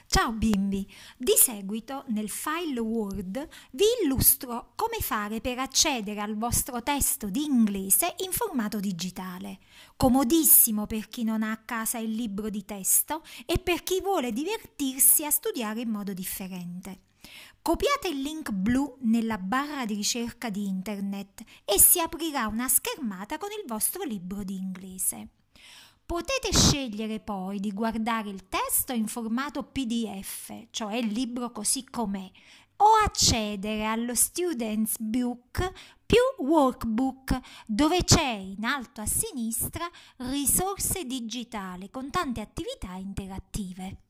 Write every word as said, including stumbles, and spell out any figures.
Ciao bimbi! Di seguito nel file Word vi illustro come fare per accedere al vostro testo di inglese in formato digitale. Comodissimo per chi non ha a casa il libro di testo e per chi vuole divertirsi a studiare in modo differente. Copiate il link blu nella barra di ricerca di internet e si aprirà una schermata con il vostro libro di inglese. Potete scegliere poi di guardare il testo in formato P D F, cioè il libro così com'è, o accedere allo Students Book più Workbook, dove c'è in alto a sinistra risorse digitali con tante attività interattive.